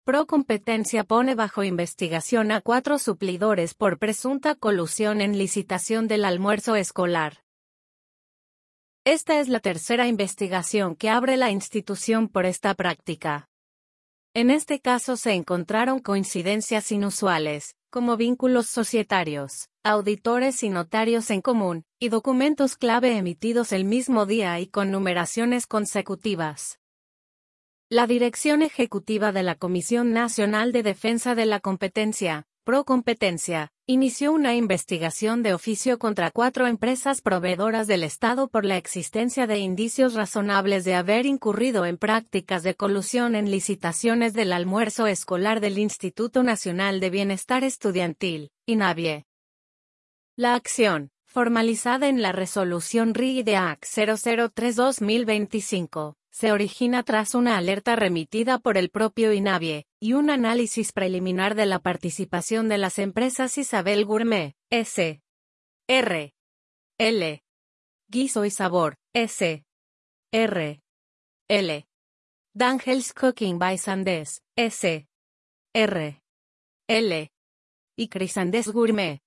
Procompetencia pone bajo investigación a 4 suplidores por presunta colusión en licitación del almuerzo escolar. Esta es la tercera investigación que abre la institución por esta práctica. En este caso se encontraron coincidencias inusuales, como vínculos societarios, auditores y notarios en común, y documentos clave emitidos el mismo día y con numeraciones consecutivas. La Dirección Ejecutiva de la Comisión Nacional de Defensa de la Competencia, Procompetencia, inició una investigación de oficio contra 4 empresas proveedoras del Estado por la existencia de indicios razonables de haber incurrido en prácticas de colusión en licitaciones del almuerzo escolar del Instituto Nacional de Bienestar Estudiantil, INABIE. La acción, formalizada en la resolución RIDEAC 0032-2025, se origina tras una alerta remitida por el propio INABIE, y un análisis preliminar de la participación de las empresas Isabel Gourmet, S.R. L. Guiso y Sabor, S.R. L. D'Angels Cooking by Sandes, S.R. L. y Crisandes Gourmet,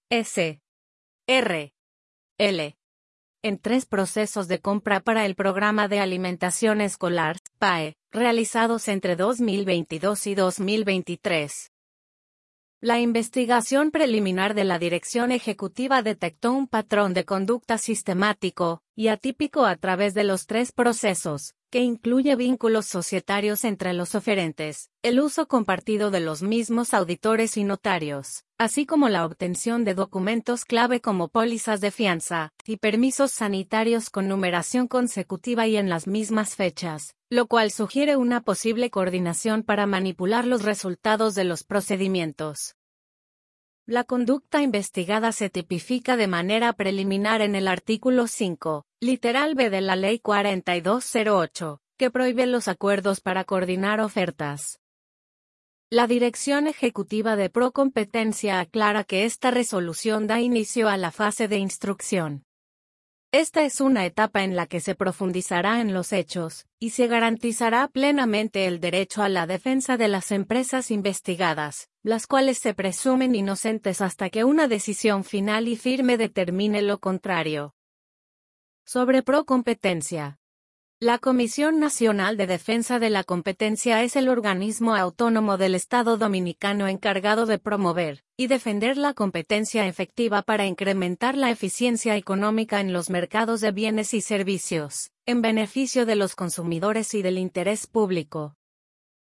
S.R. L. en 3 procesos de compra para el Programa de Alimentación Escolar, PAE, realizados entre 2022 y 2023. La investigación preliminar de la Dirección Ejecutiva detectó un patrón de conducta sistemático y atípico a través de los 3 procesos, que incluye vínculos societarios entre los oferentes, el uso compartido de los mismos auditores y notarios, así como la obtención de documentos clave como pólizas de fianza y permisos sanitarios con numeración consecutiva y en las mismas fechas, lo cual sugiere una posible coordinación para manipular los resultados de los procedimientos. La conducta investigada se tipifica de manera preliminar en el artículo 5, literal B de la Ley 4208, que prohíbe los acuerdos para coordinar ofertas. La Dirección Ejecutiva de Procompetencia aclara que esta resolución da inicio a la fase de instrucción. Esta es una etapa en la que se profundizará en los hechos, y se garantizará plenamente el derecho a la defensa de las empresas investigadas, las cuales se presumen inocentes hasta que una decisión final y firme determine lo contrario. Sobre Procompetencia. La Comisión Nacional de Defensa de la Competencia es el organismo autónomo del Estado dominicano encargado de promover y defender la competencia efectiva para incrementar la eficiencia económica en los mercados de bienes y servicios, en beneficio de los consumidores y del interés público.